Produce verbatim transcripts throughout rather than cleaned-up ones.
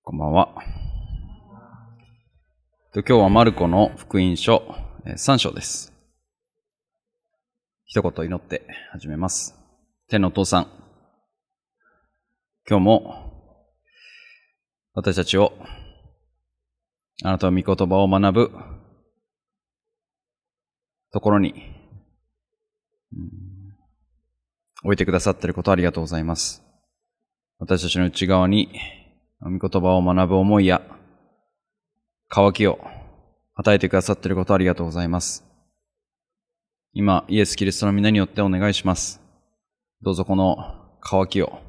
こんばんは。今日はマルコの福音書さん章です。一言祈って始めます。天のお父さん、今日も私たちをあなたの御言葉を学ぶところに置いてくださっていることありがとうございます。私たちの内側に御言葉を学ぶ思いや渇きを与えてくださっていることありがとうございます。今、イエス・キリストの皆によってお願いします。どうぞこの渇きを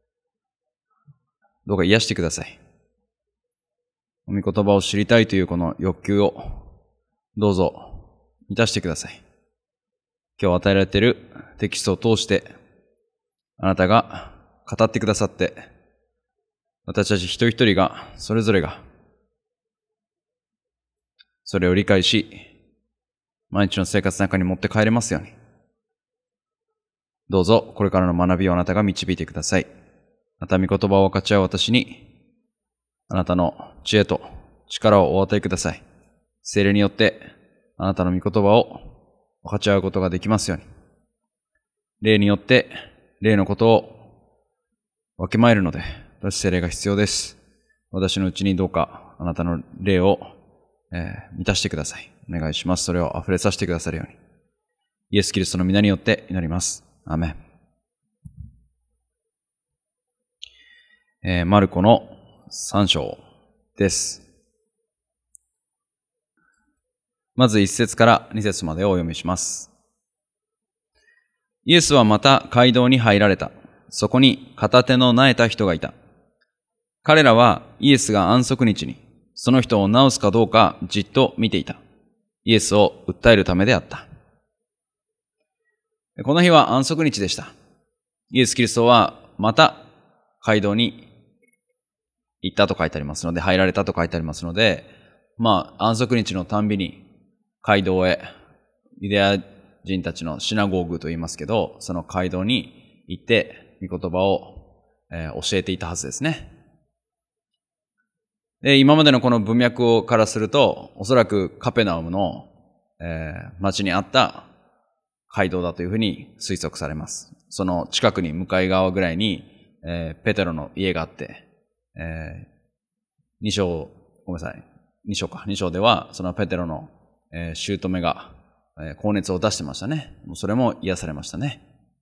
どうか癒してください。お御言葉を知りたいというこの欲求をどうぞ満たしてください。今日与えられているテキストを通してあなたが語ってくださって私たち一人一人がそれぞれがそれを理解し毎日の生活の中に持って帰れますようにどうぞこれからの学びをあなたが導いてください。また御言葉を分かち合う私にあなたの知恵と力をお与えください。聖霊によってあなたの御言葉を分かち合うことができますように霊によって霊のことを分けまえるので私聖霊が必要です。私のうちにどうかあなたの霊を、えー、満たしてください。お願いします。それを溢れさせてくださるようにイエス・キリストの皆によって祈ります。アーメン。えー、マルコのさん章です。まずいち節からに節までをお読みします。イエスはまた街道に入られた。そこに片手の苗えた人がいた。彼らはイエスが安息日にその人を治すかどうかじっと見ていた。イエスを訴えるためであった。この日は安息日でした。イエス・キリストはまた街道に行ったと書いてありますので、入られたと書いてありますので、まあ安息日のたんびに街道へユダヤ人たちのシナゴーグと言いますけど、その街道に行って御言葉を、えー、教えていたはずですね。で、今までのこの文脈からすると、おそらくカペナウムの、えー、町にあった街道だというふうに推測されます。その近くに向かい側ぐらいに、えー、ペテロの家があって、えー、に章、ごめんなさい、に章か、に章ではそのペテロの、えー、姑が、えー、高熱を出してましたね。それも癒されましたね。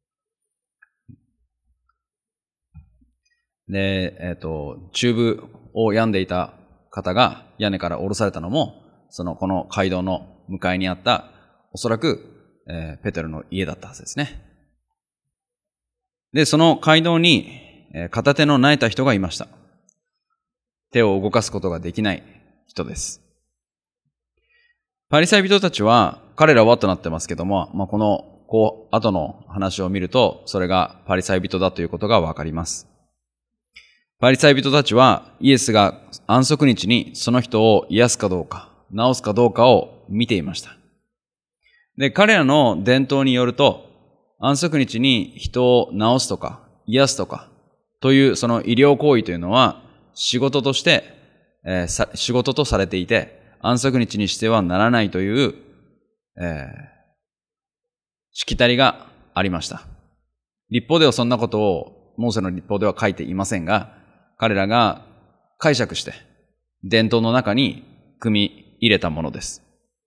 で、えっと、中部を病んでいた方が屋根から降ろされたのも、そのこの街道の向かいにあった、おそらく、えー、ペテロの家だったはずですね。で、その街道に、えー、片手の苗えた人がいました。手を動かすことができない人です。パリサイ人たちは、彼らはとなってますけども、まあ、このこう後の話を見ると、それがパリサイ人だということがわかります。パリサイ人たちはイエスが安息日にその人を癒すかどうか、治すかどうかを見ていました。で、彼らの伝統によると、安息日に人を治すとか、癒すとか、というその医療行為というのは仕事として、えー、さ仕事とされていて、安息日にしてはならないという、えー、しきたりがありました。律法ではそんなことを、モーセの律法では書いていませんが、彼らが解釈して伝統の中に組み入れたものです。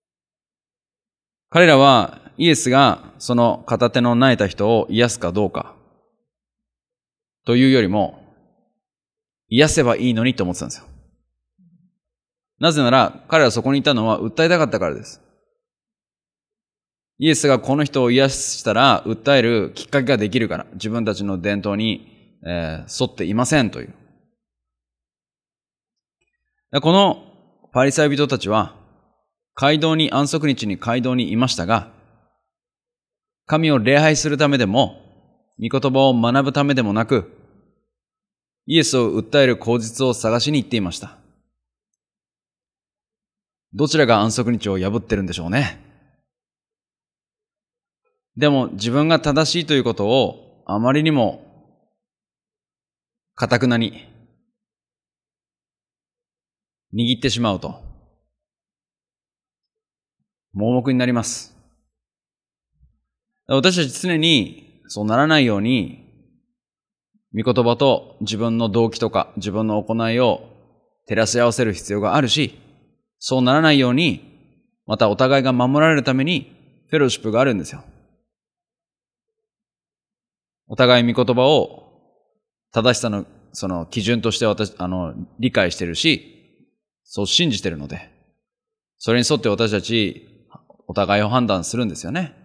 彼らはイエスがその片手の苗えた人を癒すかどうかというよりも癒せばいいのにと思ってたんですよ。なぜなら彼らはそこにいたのは訴えたかったからです。イエスがこの人を癒したら訴えるきっかけができるから、自分たちの伝統に、えー、沿っていませんという。このパリサイ人たちは街道に安息日に街道にいましたが、神を礼拝するためでも御言葉を学ぶためでもなく、イエスを訴える口実を探しに行っていました。どちらが安息日を破ってるんでしょうね。でも自分が正しいということをあまりにも堅くなに握ってしまうと、盲目になります。私たち常にそうならないように、御言葉と自分の動機とか自分の行いを照らし合わせる必要があるし、そうならないように、またお互いが守られるためにフェローシップがあるんですよ。お互い御言葉を正しさのその基準として私、あの、理解してるし、そう信じてるので、それに沿って私たちお互いを判断するんですよね。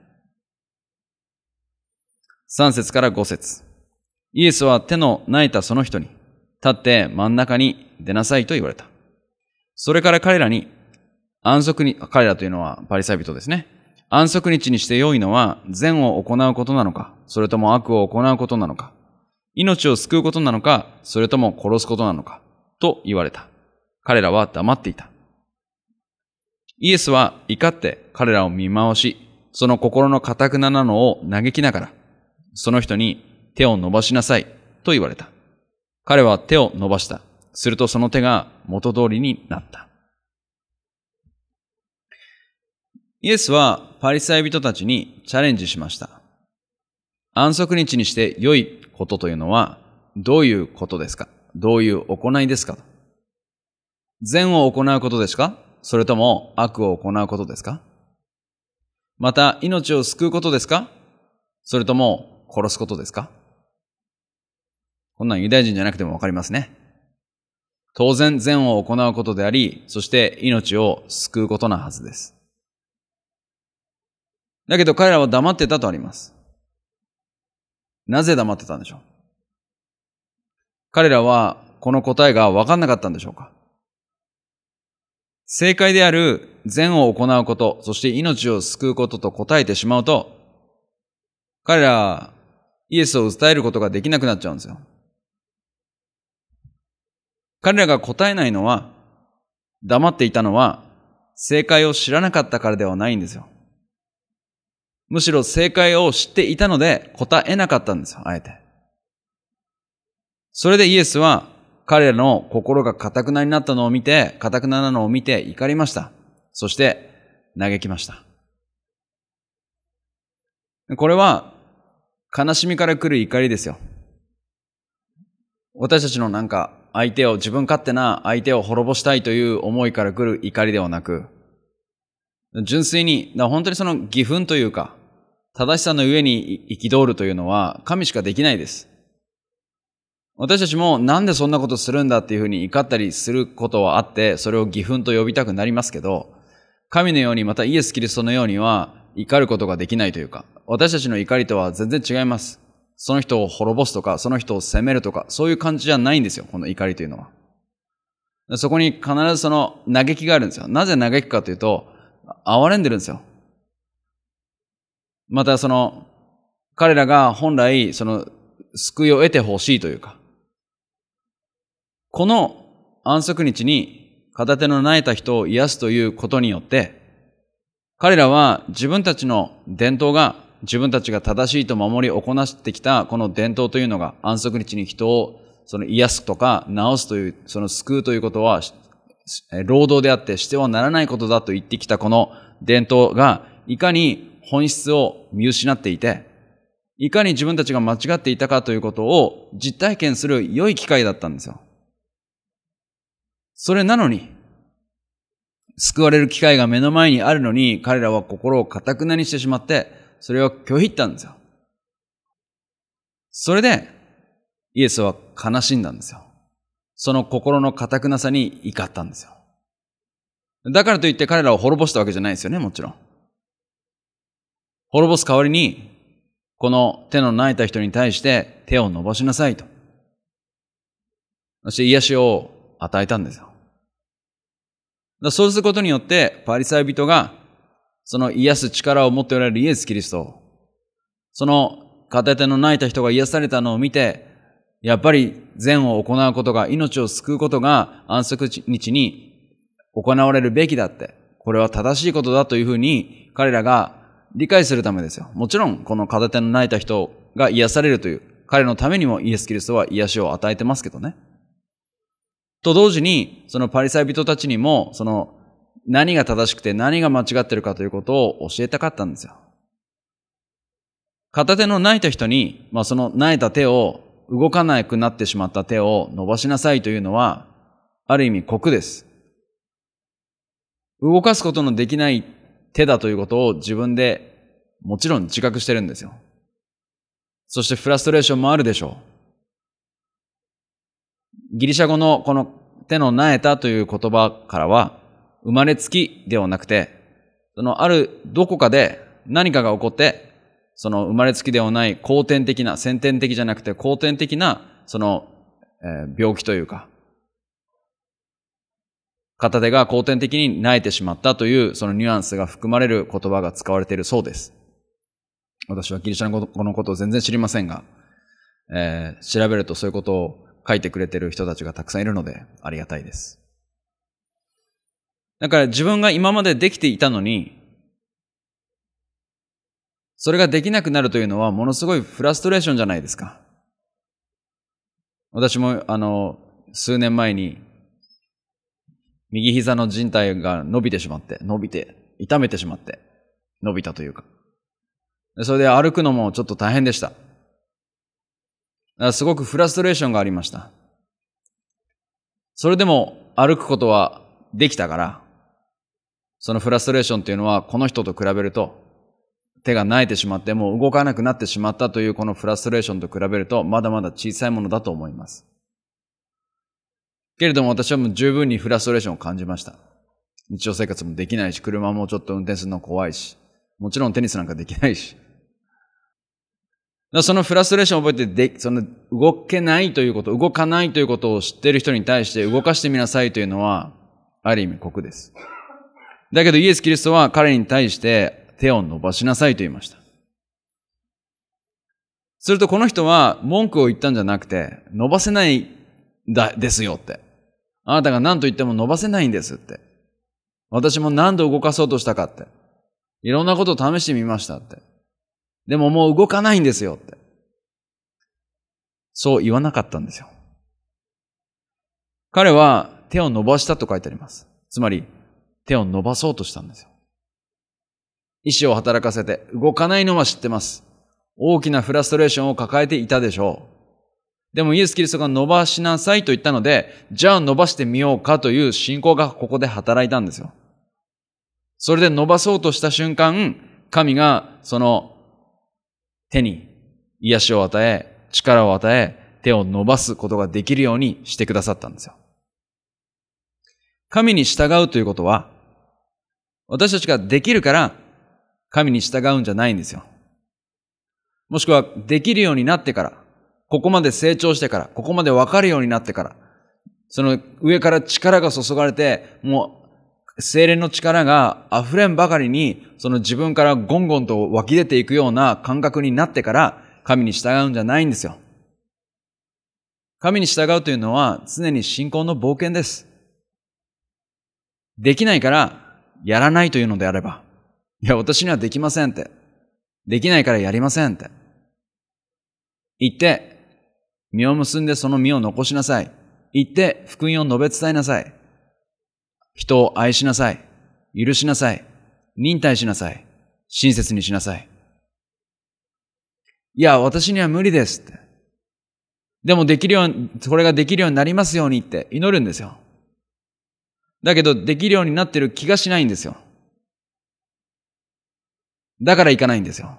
さん節からご節。イエスは手の泣いたその人に、立って真ん中に出なさいと言われた。それから彼らに、安息に、彼らというのはパリサイ人ですね。安息日にして良いのは善を行うことなのか、それとも悪を行うことなのか、命を救うことなのか、それとも殺すことなのか、と言われた。彼らは黙っていた。イエスは怒って彼らを見回し、その心の堅くななのを嘆きながら、その人に手を伸ばしなさいと言われた。彼は手を伸ばした。するとその手が元通りになった。イエスはパリサイ人たちにチャレンジしました。安息日にして良いことというのはどういうことですか？どういう行いですか？善を行うことですか？それとも悪を行うことですか？また命を救うことですか？それとも殺すことですか？こんなんユダヤ人じゃなくてもわかりますね。当然善を行うことであり、そして命を救うことなはずです。だけど彼らは黙ってたとあります。なぜ黙ってたんでしょう？彼らはこの答えが分かんなかったんでしょうか？正解である善を行うこと、そして命を救うことと答えてしまうと、彼らはイエスを訴えることができなくなっちゃうんですよ。彼らが答えないのは、黙っていたのは、正解を知らなかったからではないんですよ。むしろ正解を知っていたので答えなかったんですよ、あえて。それでイエスは彼らの心が堅くなになったのを見て、堅くななのを見て怒りました。そして嘆きました。これは悲しみから来る怒りですよ。私たちのなんか相手を、自分勝手な相手を滅ぼしたいという思いから来る怒りではなく、純粋に、本当にその義憤というか、正しさの上に憤るというのは神しかできないです。私たちもなんでそんなことするんだっていうふうに怒ったりすることはあって、それを義憤と呼びたくなりますけど、神のようにまたイエス・キリストのようには怒ることができないというか、私たちの怒りとは全然違います。その人を滅ぼすとか、その人を責めるとか、そういう感じじゃないんですよ、この怒りというのは。そこに必ずその嘆きがあるんですよ。なぜ嘆きかというと、憐れんでるんですよ。またその、彼らが本来、その、救いを得てほしいというか、この安息日に片手の泣いた人を癒すということによって、彼らは自分たちの伝統が、自分たちが正しいと守り行ってきたこの伝統というのが、安息日に人をその癒すとか治すという、その救うということは労働であってしてはならないことだと言ってきたこの伝統がいかに本質を見失っていて、いかに自分たちが間違っていたかということを実体験する良い機会だったんですよ。それなのに、救われる機会が目の前にあるのに、彼らは心を堅くなにしてしまって、それを拒否ったんですよ。それで、イエスは悲しんだんですよ。その心の堅くなさに怒ったんですよ。だからといって彼らを滅ぼしたわけじゃないですよね、もちろん。滅ぼす代わりに、この手の泣いた人に対して手を伸ばしなさいと。そして癒しを与えたんですよ。だそうすることによって、パリサイ人が、その癒す力を持っておられるイエス・キリストを、その片手の泣いた人が癒されたのを見て、やっぱり善を行うことが、命を救うことが安息日に行われるべきだって、これは正しいことだというふうに彼らが理解するためですよ。もちろん、この片手の泣いた人が癒されるという、彼のためにもイエス・キリストは癒しを与えてますけどね。 と同時に、そのパリサイ人たちにも、その何が正しくて何が間違ってるかということを教えたかったんですよ。片手の泣いた人に、まあその泣いた手を、動かなくなってしまった手を伸ばしなさいというのは、ある意味酷です。動かすことのできない手だということを自分でもちろん自覚してるんですよ。そしてフラストレーションもあるでしょう。ギリシャ語のこの手のなえたという言葉からは、生まれつきではなくて、そのあるどこかで何かが起こって、その生まれつきではない後天的な、先天的じゃなくて後天的なその、えー、病気というか、片手が後天的に萎えてしまったというそのニュアンスが含まれる言葉が使われているそうです。私はギリシャ語のことを全然知りませんが、えー、調べるとそういうことを書いてくれている人たちがたくさんいるのでありがたいです。だから自分が今までできていたのに、それができなくなるというのはものすごいフラストレーションじゃないですか。私もあの数年前に右膝の靭帯が伸びてしまって、伸びて、痛めてしまって、伸びたというか。それで歩くのもちょっと大変でした。だからすごくフラストレーションがありました。それでも歩くことはできたから、そのフラストレーションというのはこの人と比べると、手が萎えてしまってもう動かなくなってしまったというこのフラストレーションと比べるとまだまだ小さいものだと思います。けれども私はもう十分にフラストレーションを感じました。日常生活もできないし、車もちょっと運転するの怖いし、もちろんテニスなんかできないし。そのフラストレーションを覚えてで、その動けないということ、動かないということを知っている人に対して動かしてみなさいというのはある意味酷です。だけどイエス・キリストは彼に対して手を伸ばしなさいと言いました。するとこの人は文句を言ったんじゃなくて、伸ばせないんだですよって。あなたが何と言っても伸ばせないんですって。私も何度動かそうとしたかって。いろんなことを試してみましたって。でももう動かないんですよって。そう言わなかったんですよ。彼は手を伸ばしたと書いてあります。つまり手を伸ばそうとしたんですよ。意志を働かせて動かないのは知ってます。大きなフラストレーションを抱えていたでしょう。でもイエス・キリストが伸ばしなさいと言ったので、じゃあ伸ばしてみようかという信仰がここで働いたんですよ。それで伸ばそうとした瞬間、神がその手に癒しを与え、力を与え、手を伸ばすことができるようにしてくださったんですよ。神に従うということは、私たちができるから神に従うんじゃないんですよ。もしくはできるようになってから、ここまで成長してから、ここまで分かるようになってから、その上から力が注がれて、もう聖霊の力が溢れんばかりに、その自分からゴンゴンと湧き出ていくような感覚になってから神に従うんじゃないんですよ。神に従うというのは常に信仰の冒険です。できないからやらないというのであれば、いや私にはできませんって、できないからやりませんって言って実を結んでその実を残しなさい。言って福音を述べ伝えなさい。人を愛しなさい。許しなさい。忍耐しなさい。親切にしなさい。いや私には無理ですって。でもできるように、これができるようになりますようにって祈るんですよ。だけどできるようになってる気がしないんですよ。だからいかないんですよ。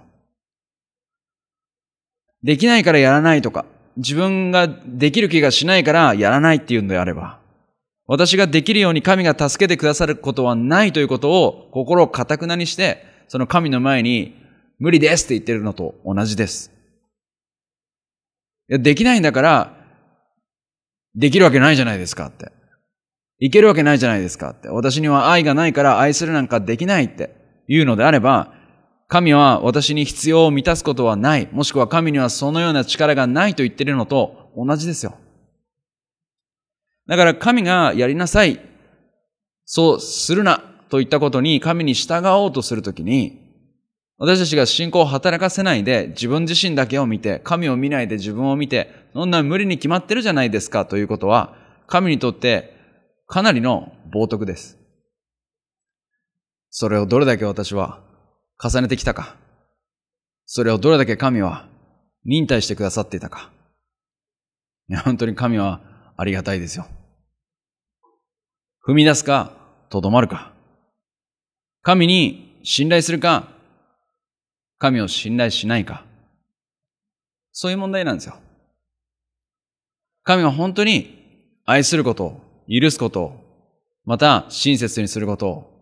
できないからやらないとか、自分ができる気がしないからやらないっていうんであれば、私ができるように神が助けてくださることはないということを心を堅くなにして、その神の前に無理ですって言ってるのと同じです。いやできないんだからできるわけないじゃないですかって。いけるわけないじゃないですかって。私には愛がないから愛するなんかできないっていうのであれば、神は私に必要を満たすことはない。もしくは神にはそのような力がないと言っているのと同じですよ。だから神がやりなさい、そうするなと言ったことに神に従おうとするときに、私たちが信仰を働かせないで自分自身だけを見て、神を見ないで自分を見て、そんな無理に決まってるじゃないですかということは、 神にとってかなりの冒涜です。それをどれだけ私は重ねてきたか。それをどれだけ神は忍耐してくださっていたか。いや、本当に神はありがたいですよ。踏み出すか、とどまるか。神に信頼するか、神を信頼しないか。そういう問題なんですよ。神は本当に愛することを、許すことを、また親切にすることを、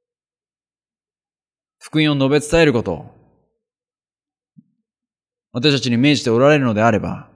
福音を述べ伝えることを、私たちに命じておられるのであれば、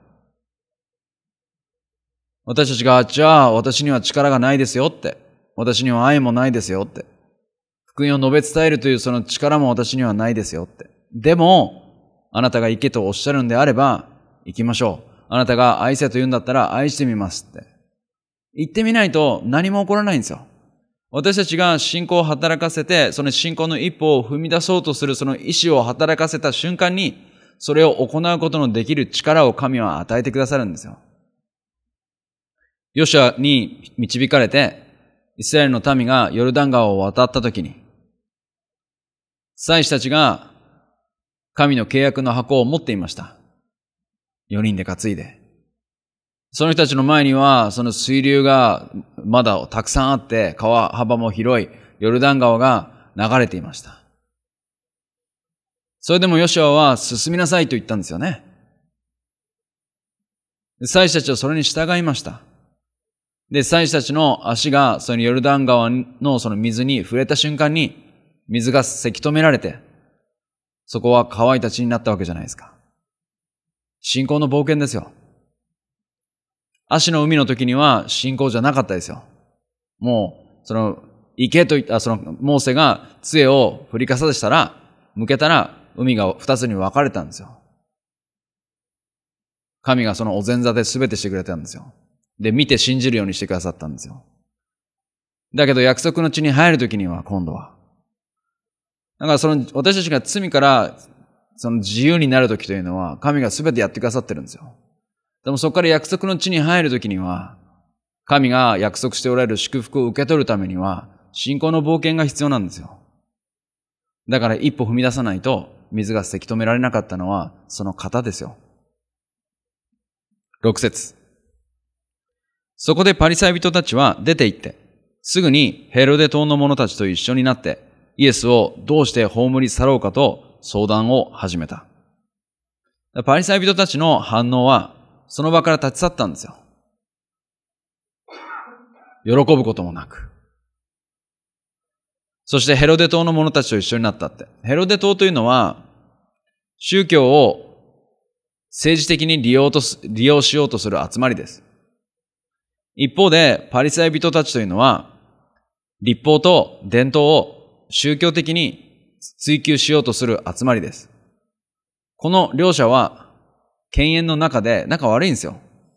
私たちが、じゃあ私には力がないですよって、私には愛もないですよって、福音を述べ伝えるというその力も私にはないですよって。でも、あなたが行けとおっしゃるんであれば、行きましょう。あなたが愛せと言うんだったら愛してみますって。言ってみないと何も起こらないんですよ。私たちが信仰を働かせて、その信仰の一歩を踏み出そうとするその意志を働かせた瞬間に、それを行うことのできる力を神は与えてくださるんですよ。ヨシュアに導かれて、イスラエルの民がヨルダン川を渡ったときに、祭司たちが神の契約の箱を持っていました。よにんで担いで。その人たちの前には、その水流がまだたくさんあって、川幅も広いヨルダン川が流れていました。それでもヨシュアは進みなさいと言ったんですよね。祭司たちはそれに従いました。で、祭司たちの足がそのヨルダン川のその水に触れた瞬間に、水がせき止められて、そこは乾いた地になったわけじゃないですか。信仰の冒険ですよ。足の海の時には信仰じゃなかったですよ。もう、その、行けと言った、その、モーセが杖を振りかざしたら、向けたら、海が二つに分かれたんですよ。神がそのお前座で全てしてくれたんですよ。で、見て信じるようにしてくださったんですよ。だけど約束の地に入る時には今度は、だからその私たちが罪からその自由になる時というのは神が全てやってくださってるんですよ。でもそこから約束の地に入る時には神が約束しておられる祝福を受け取るためには信仰の冒険が必要なんですよ。だから一歩踏み出さないと水がせき止められなかったのはその方ですよ。ろく節。そこでパリサイ人たちは出て行ってすぐにヘロデ島の者たちと一緒になってイエスをどうして葬り去ろうかと相談を始めた。パリサイ人たちの反応はその場から立ち去ったんですよ。喜ぶこともなく。そしてヘロデ島の者たちと一緒になったって。ヘロデ島というのは宗教を政治的に利用とす、利用しようとする集まりです。一方でパリサイ人たちというのは律法と伝統を宗教的に追求しようとする集まりです。この両者は犬猿の中で仲悪いんですよ。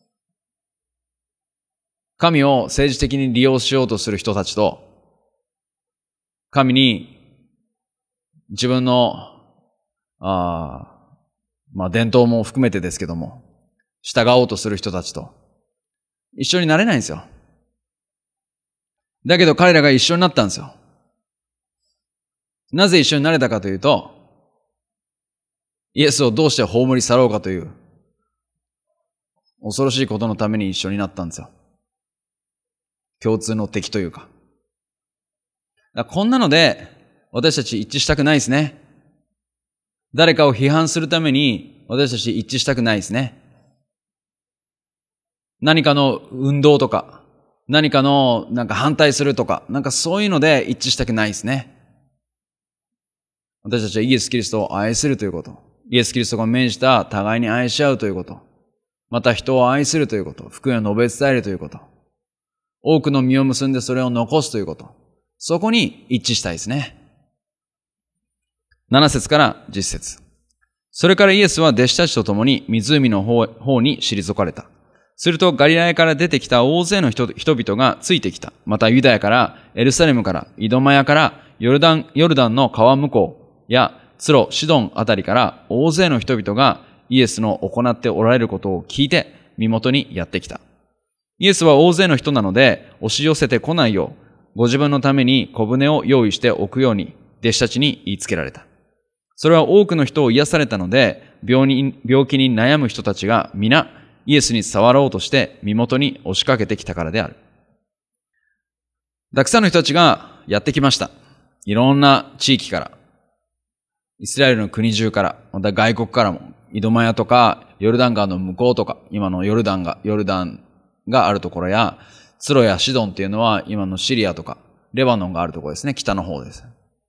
神を政治的に利用しようとする人たちと、神に自分のあまあ伝統も含めてですけども、従おうとする人たちと一緒になれないんですよ。だけど彼らが一緒になったんですよ。なぜ一緒になれたかというと、イエスをどうして葬り去ろうかという恐ろしいことのために一緒になったんですよ。共通の敵というか。だからこんなので私たち一致したくないですね。誰かを批判するために私たち一致したくないですね。何かの運動とか、何かのなんか反対するとか、なんかそういうので一致したくないですね。私たちはイエス・キリストを愛するということ。イエス・キリストが命じた互いに愛し合うということ。また人を愛するということ。福音を述べ伝えるということ。多くの実を結んでそれを残すということ。そこに一致したいですね。なな節からじゅっ節。それからイエスは弟子たちと共に湖の方、方に退かれた。するとガリラヤから出てきた大勢の 人, 人々がついてきた。またユダヤから、エルサレムから、イドマヤから、ヨルダン、ヨルダンの川向こうやツロ、シドンあたりから大勢の人々がイエスの行っておられることを聞いて身元にやってきた。 イエスは大勢の人なので押し寄せてこないよう、ご自分のために小舟を用意しておくように弟子たちに言いつけられた。それは多くの人を癒されたので、病に病気に悩む人たちが皆イエスに触ろうとして身元に押しかけてきたからである。たくさんの人たちがやってきました。いろんな地域から、イスラエルの国中から、また外国からも、イドマヤとかヨルダン川の向こうとか、今のヨルダンがヨルダンがあるところや、ツロやシドンっていうのは今のシリアとかレバノンがあるところですね。北の方です。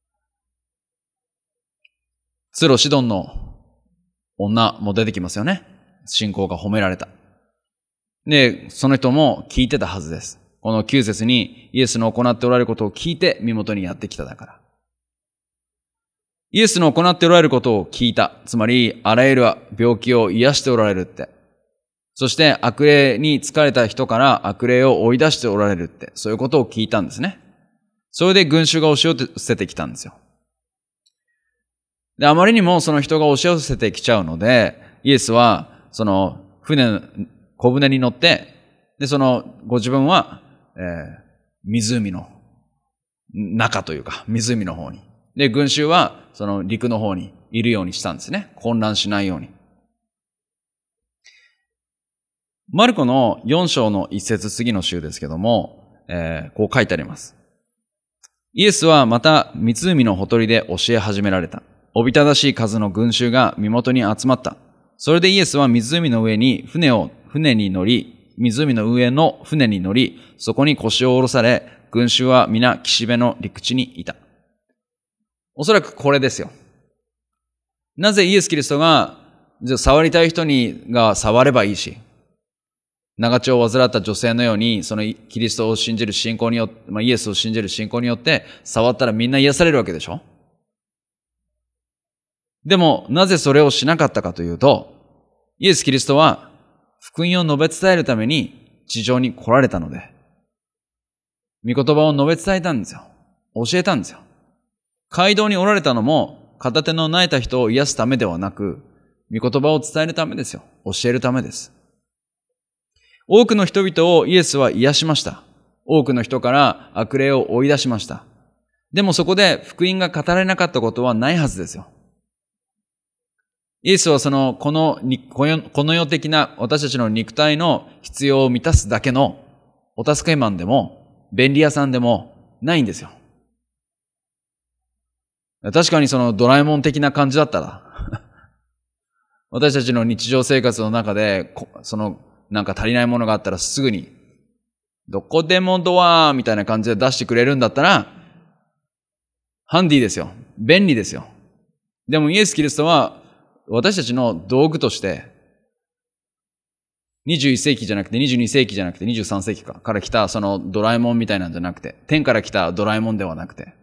ツロシドンの女も出てきますよね。信仰が褒められた。で、その人も聞いてたはずです。このきゅう節にイエスの行っておられることを聞いて身元にやってきただから。イエスの行っておられることを聞いた。つまり、あらゆる病気を癒しておられるって。そして悪霊に疲れた人から悪霊を追い出しておられるって、そういうことを聞いたんですね。それで群衆が押し寄せてきたんですよ。で、あまりにもその人が押し寄せてきちゃうので、イエスはその船、小舟に乗って、で、そのご自分は、えー、湖の中というか、湖の方に。で、群衆はその陸の方にいるようにしたんですね。混乱しないように。マルコのよん章の一節、次の週ですけども、えー、こう書いてあります。イエスはまた湖のほとりで教え始められた。おびただしい数の群衆が身元に集まった。それでイエスは湖の上に船を、船に乗り、湖の上の船に乗り、そこに腰を下ろされ、群衆は皆岸辺の陸地にいた。おそらくこれですよ。なぜイエス・キリストが、じゃあ触りたい人にが触ればいいし、長血を患った女性のように、そのキリストを信じる信仰によって、まあ、イエスを信じる信仰によって、触ったらみんな癒されるわけでしょ。でも、なぜそれをしなかったかというと、イエス・キリストは、福音を述べ伝えるために地上に来られたので、御言葉を述べ伝えたんですよ。教えたんですよ。街道におられたのも、片手の萎えた人を癒すためではなく、御言葉を伝えるためですよ。教えるためです。多くの人々をイエスは癒しました。多くの人から悪霊を追い出しました。でもそこで福音が語られなかったことはないはずですよ。イエスはその、この、この世的な私たちの肉体の必要を満たすだけのお助けマンでも、便利屋さんでもないんですよ。確かにそのドラえもん的な感じだったら、私たちの日常生活の中で、その、なんか足りないものがあったらすぐに、どこでもドアみたいな感じで出してくれるんだったら、ハンディですよ。便利ですよ。でもイエス・キリストは、私たちの道具として、にじゅういっ世紀じゃなくてにじゅうに世紀じゃなくてにじゅうさん世紀かから来たそのドラえもんみたいなんじゃなくて、天から来たドラえもんではなくて、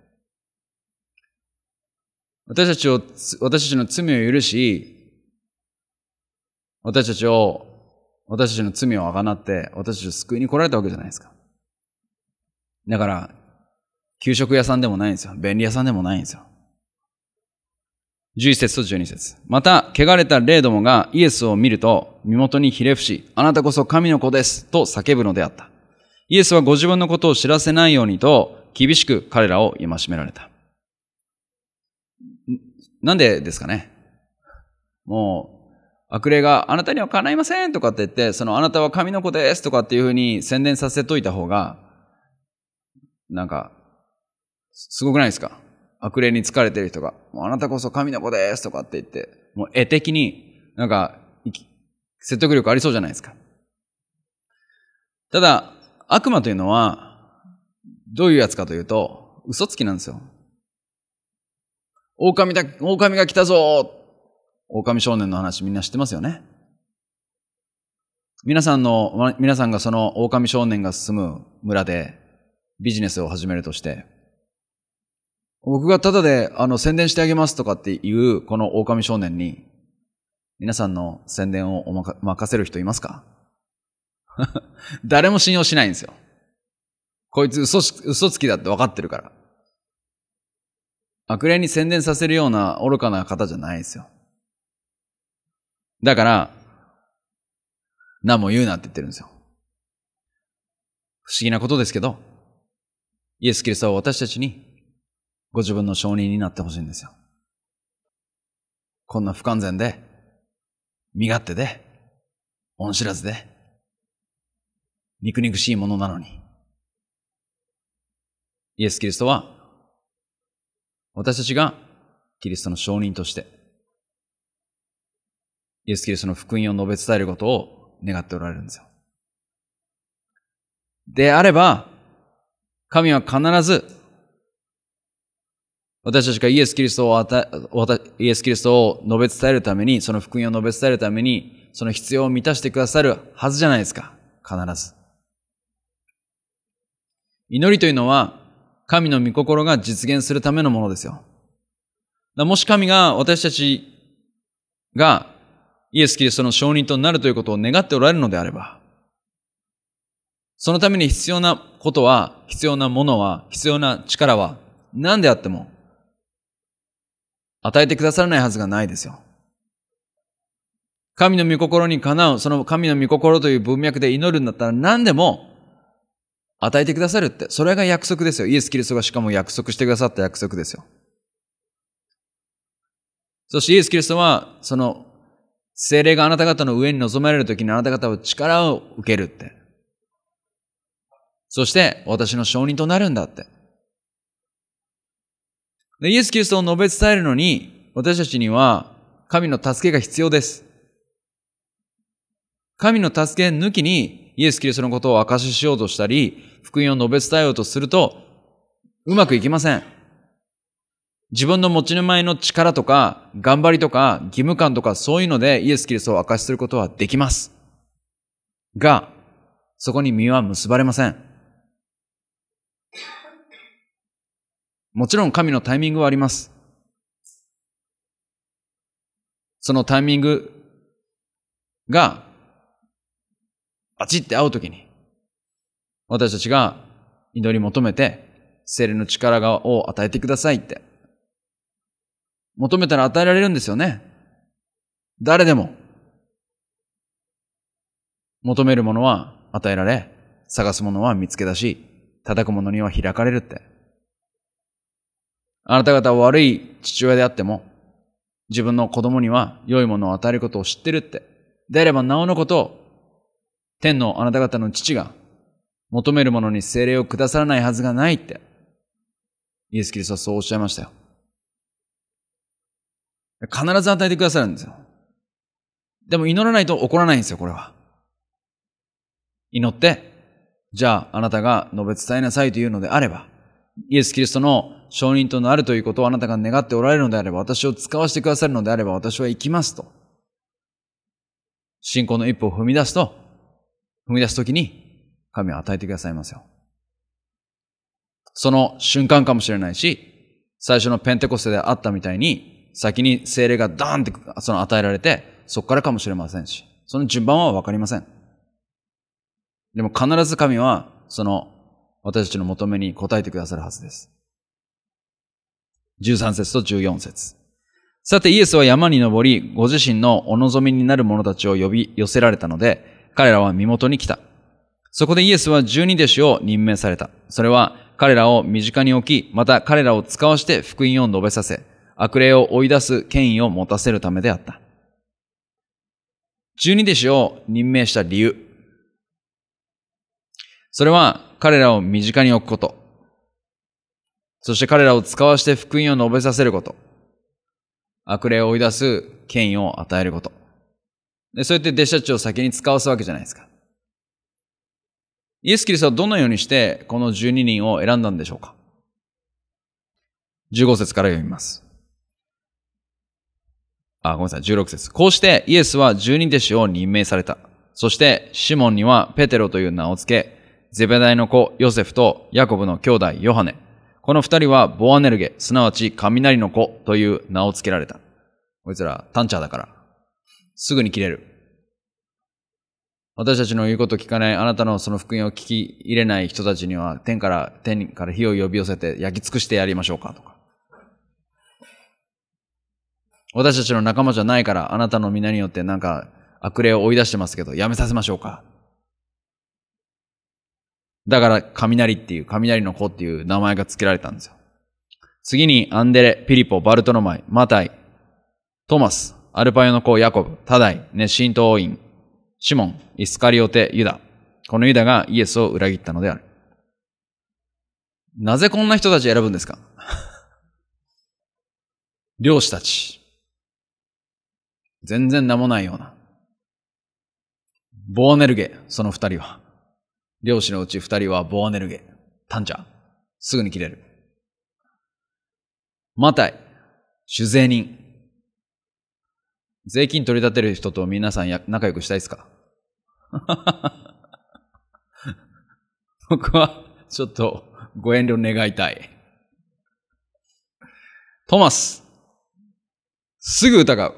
私たちを、私たちの罪を許し、私たちを、私たちの罪をあがなって、私たちを救いに来られたわけじゃないですか。だから、給食屋さんでもないんですよ。便利屋さんでもないんですよ。じゅういち節とじゅうに節。また、汚れた霊どもがイエスを見ると、身元にひれ伏し、あなたこそ神の子です、と叫ぶのであった。イエスはご自分のことを知らせないようにと、厳しく彼らを戒められた。なんでですかね。もう、悪霊があなたには叶いませんとかって言って、そのあなたは神の子ですとかっていうふうに宣伝させといた方が、なんか、すごくないですか？悪霊に疲れてる人が、もうあなたこそ神の子ですとかって言って、もう絵的になんか説得力ありそうじゃないですか。ただ、悪魔というのは、どういうやつかというと、嘘つきなんですよ。狼だ、狼が来たぞ！狼少年の話みんな知ってますよね。皆さんの、皆さんがその狼少年が住む村でビジネスを始めるとして、僕がただであの宣伝してあげますとかっていうこの狼少年に皆さんの宣伝をおまか任せる人いますか？誰も信用しないんですよ。こいつ嘘、嘘つきだって分かってるから。悪霊に宣伝させるような愚かな方じゃないですよ。だから、何も言うなって言ってるんですよ。 不思議なことですけど、イエス・キリストは私たちにご自分の証人になってほしいんですよ。こんな不完全で、身勝手で、恩知らずで、肉々しいものなのに、イエス・キリストは私たちがキリストの証人として、イエス・キリストの福音を述べ伝えることを願っておられるんですよ。であれば、神は必ず、私たちがイエス・キリストを与え、イエス・キリストを述べ伝えるために、その福音を述べ伝えるために、その必要を満たしてくださるはずじゃないですか。必ず。祈りというのは、神の御心が実現するためのものですよ。もし神が私たちがイエス・キリストの証人となるということを願っておられるのであれば、そのために必要なことは、必要なものは、必要な力は何であっても与えてくださらないはずがないですよ。神の御心にかなう、その神の御心という文脈で祈るんだったら何でも与えてくださるって、それが約束ですよ。イエス・キリストがしかも約束してくださった約束ですよ。そしてイエス・キリストは、その聖霊があなた方の上に臨まれるときにあなた方は力を受けるって。そして私の証人となるんだって。で、イエス・キリストを述べ伝えるのに、私たちには神の助けが必要です。神の助け抜きにイエス・キリストのことを証ししようとしたり、福音を述べ伝えようとすると、うまくいきません。自分の持ち前の力とか、頑張りとか、義務感とか、そういうのでイエス・キリストを証しすることはできます。が、そこに実は結ばれません。もちろん神のタイミングはあります。そのタイミングが、バチッて合うときに、私たちが祈り求めて、聖霊の力を与えてくださいって。求めたら与えられるんですよね。誰でも。求めるものは与えられ、探すものは見つけ出し、叩くものには開かれるって。あなた方は悪い父親であっても、自分の子供には良いものを与えることを知ってるって。であればなおのことを、天のあなた方の父が求めるものに聖霊をくださらないはずがないって。イエス・キリストはそうおっしゃいましたよ。必ず与えてくださるんですよ。でも祈らないと起こらないんですよ、これは。祈って、じゃああなたが述べ伝えなさいというのであれば、イエス・キリストの証人となるということをあなたが願っておられるのであれば、私を使わせてくださるのであれば、私は行きますと。信仰の一歩を踏み出すと、踏み出すときに神は与えてくださいますよ。その瞬間かもしれないし、最初のペンテコステであったみたいに、先に聖霊がダーンってその与えられて、そこからかもしれませんし、その順番はわかりません。でも必ず神は、その私たちの求めに応えてくださるはずです。じゅうさん節とじゅうよん節。さてイエスは山に登り、ご自身のお望みになる者たちを呼び寄せられたので、彼らは身元に来た。そこでイエスは十二弟子を任命された。それは彼らを身近に置き、また彼らを使わして福音を述べさせ、悪霊を追い出す権威を持たせるためであった。十二弟子を任命した理由。それは彼らを身近に置くこと。そして彼らを使わして福音を述べさせること。悪霊を追い出す権威を与えること。で、そうやって弟子たちを先に使わすわけじゃないですか。イエス・キリストはどのようにしてこの十二人を選んだんでしょうか。じゅうご節から読みます。あ、ごめんなさい、じゅうろく節。こうしてイエスは十二弟子を任命された。そしてシモンにはペテロという名をつけ、ゼベダイの子ヨセフとヤコブの兄弟ヨハネ。この二人はボアネルゲ、すなわち雷の子という名をつけられた。こいつらタンチャーだから、すぐに切れる。私たちの言うこと聞かない、あなたのその福音を聞き入れない人たちには、天から、天から火を呼び寄せて焼き尽くしてやりましょうかとか。私たちの仲間じゃないから、あなたの皆によってなんか悪霊を追い出してますけど、やめさせましょうか。 だから雷っていう、雷の子っていう名前が付けられたんですよ。次にアンデレ、ピリポ、バルトロマイ、マタイ、トマス、アルパヨの子ヤコブ、タダイ、熱心党員、シモン、イスカリオテ、ユダ。このユダがイエスを裏切ったのである。なぜこんな人たち選ぶんですか？漁師たち。全然名もないような。ボーネルゲ、その二人は。漁師のうち二人はボーネルゲ。タンチャー。すぐに切れる。マタイ、酒税人。税金取り立てる人と皆さんや仲良くしたいですか？僕はちょっとご遠慮願いたい。トマス、すぐ疑う。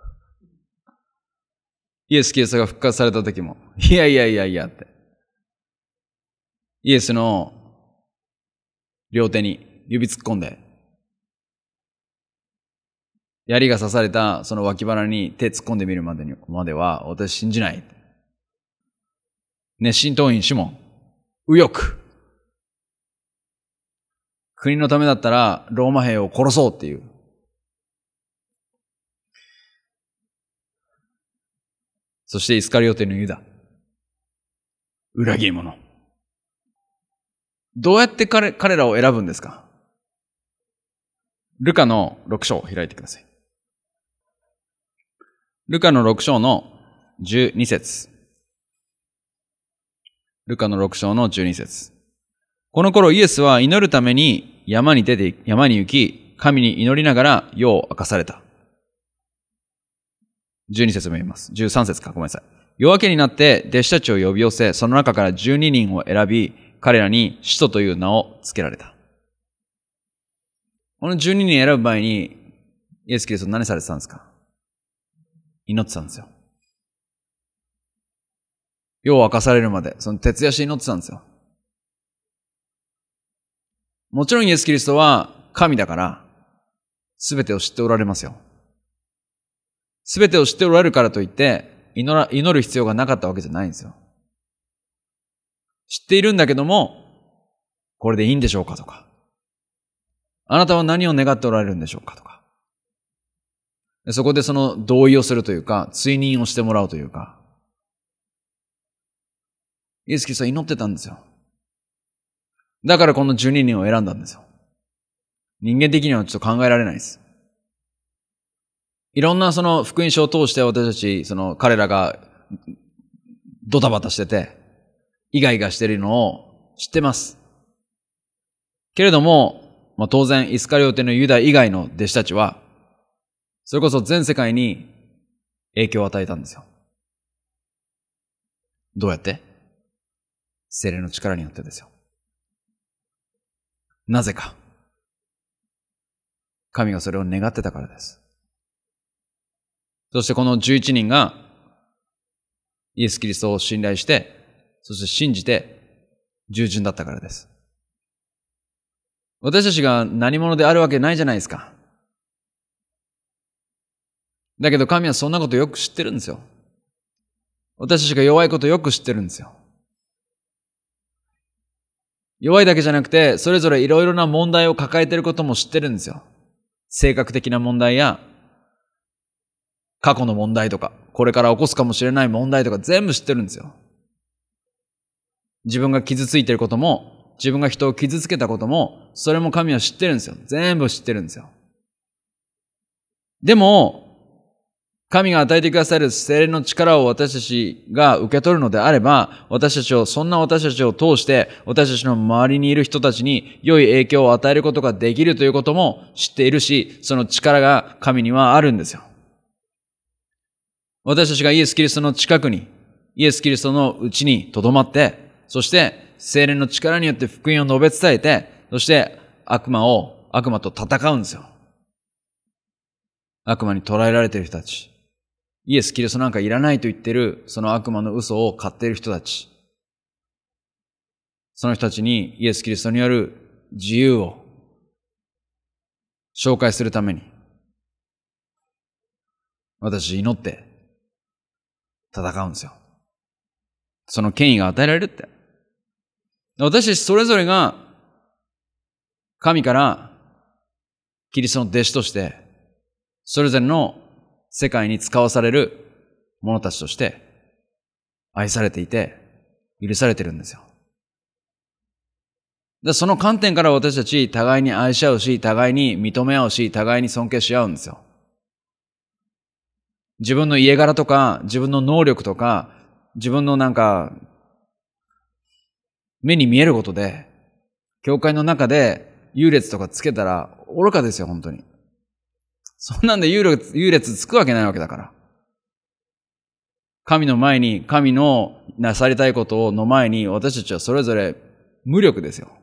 イエス・キリストが復活された時も、いやいやいやいやって。イエスの両手に指突っ込んで、槍が刺されたその脇腹に手突っ込んでみるまでにまでは私信じない。熱心党員シモン、右翼。国のためだったらローマ兵を殺そうっていう。そしてイスカリオテのユダ。裏切り者。どうやって彼彼らを選ぶんですか？ルカのろく章を開いてください。ルカのろく章のじゅうに節。ルカのろく章のじゅうに節。この頃イエスは祈るために山に出て、山に行き、神に祈りながら夜を明かされた。じゅうに節も言います。じゅうさん節か、ごめんなさい。夜明けになって弟子たちを呼び寄せ、その中からじゅうににんを選び、彼らに使徒という名を付けられた。このじゅうににん選ぶ前に、イエス・キリスト何されてたんですか？祈ってたんですよ。夜を明かされるまで、その徹夜して祈ってたんですよ。もちろんイエス・キリストは神だから、すべてを知っておられますよ。すべてを知っておられるからといって、祈ら、祈る必要がなかったわけじゃないんですよ。知っているんだけども、これでいいんでしょうかとか。あなたは何を願っておられるんでしょうかとか。そこでその同意をするというか、追認をしてもらうというか。イエス・キリストは祈ってたんですよ。だからこのじゅうににんを選んだんですよ。人間的にはちょっと考えられないです。いろんなその福音書を通して私たち、その彼らがドタバタしてて、イガイガしているのを知ってます。けれども、まあ、当然イスカリオテのユダ以外の弟子たちは、それこそ全世界に影響を与えたんですよ。どうやって？聖霊の力によってですよ。なぜか。神がそれを願ってたからです。そしてこのじゅういちにんがイエス・キリストを信頼して、そして信じて従順だったからです。私たちが何者であるわけないじゃないですか。だけど神はそんなことよく知ってるんですよ。私たちが弱いことよく知ってるんですよ。弱いだけじゃなくて、それぞれいろいろな問題を抱えていることも知ってるんですよ。性格的な問題や、過去の問題とか、これから起こすかもしれない問題とか全部知ってるんですよ。自分が傷ついていることも、自分が人を傷つけたことも、それも神は知ってるんですよ。全部知ってるんですよ。でも、神が与えてくださる聖霊の力を私たちが受け取るのであれば、私たちを、そんな私たちを通して、私たちの周りにいる人たちに良い影響を与えることができるということも知っているし、その力が神にはあるんですよ。私たちがイエス・キリストの近くに、イエス・キリストのうちに留まって、そして聖霊の力によって福音を述べ伝えて、そして悪魔を、悪魔と戦うんですよ。悪魔に捕らえられている人たち。イエス・キリストなんかいらないと言ってる、その悪魔の嘘を買っている人たち。その人たちにイエス・キリストによる自由を紹介するために、私祈って戦うんですよ。その権威が与えられるって。 私たちそれぞれが神からキリストの弟子として、それぞれの世界に使わされる者たちとして愛されていて許されてるんですよ。でその観点から私たち互いに愛し合うし、互いに認め合うし、互いに尊敬し合うんですよ。自分の家柄とか、自分の能力とか、自分のなんか、目に見えることで、教会の中で優劣とかつけたら愚かですよ、本当に。そんなんで優劣、優劣つくわけないわけだから。神の前に、神のなされたいことの前に、私たちはそれぞれ無力ですよ。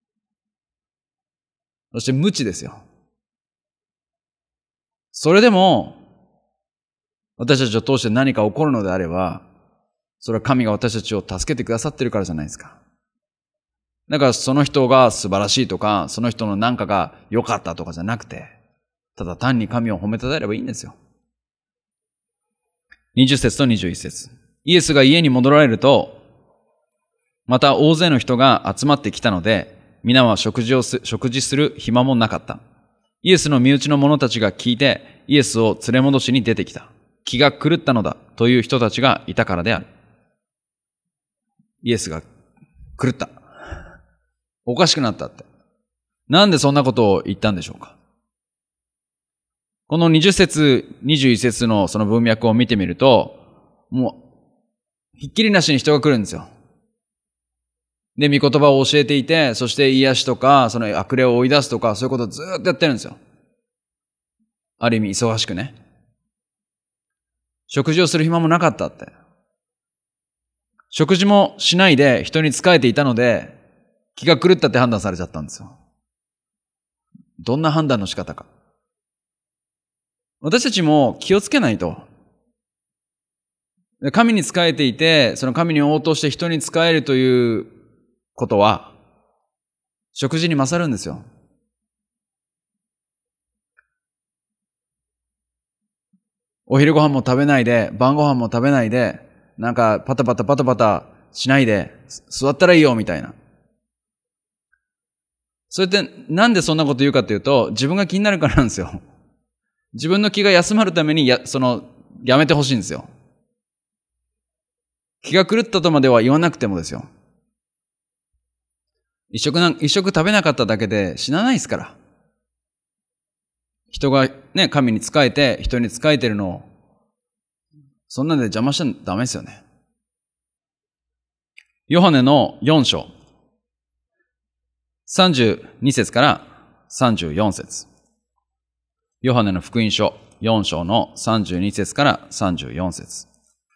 そして無知ですよ。それでも、私たちを通して何か起こるのであれば、それは神が私たちを助けてくださってるからじゃないですか。だからその人が素晴らしいとか、その人の何かが良かったとかじゃなくて、ただ単に神を褒めたたえればいいんですよ。にじゅっ節とにじゅういっ節。イエスが家に戻られると、また大勢の人が集まってきたので、皆は食事をす、食事する暇もなかった。イエスの身内の者たちが聞いて、イエスを連れ戻しに出てきた。気が狂ったのだという人たちがいたからである。イエスが狂った。おかしくなったって。なんでそんなことを言ったんでしょうか。このにじゅっ節、にじゅういっ節のその文脈を見てみると、もう、ひっきりなしに人が来るんですよ。で、御言葉を教えていて、そして癒しとか、その悪霊を追い出すとか、そういうことをずーっとやってるんですよ。ある意味忙しくね。食事をする暇もなかったって。食事もしないで人に仕えていたので、気が狂ったって判断されちゃったんですよ。どんな判断の仕方か。私たちも気をつけないと。神に仕えていて、その神に応答して人に仕えるということは、食事に勝るんですよ。お昼ご飯も食べないで、晩ご飯も食べないで、なんかパタパタパタパタしないで、座ったらいいよみたいな。それってなんでそんなこと言うかというと、自分が気になるからなんですよ。自分の気が休まるためにや、その、やめてほしいんですよ。気が狂ったとまでは言わなくてもですよ。一食な、一食食べなかっただけで死なないですから。人がね、神に仕えて、人に仕えてるのを、そんなんで邪魔しちゃダメですよね。ヨハネのよん章、さんじゅうに節からさんじゅうよん節。ヨハネの福音書よん章のさんじゅうに節からさんじゅうよん節。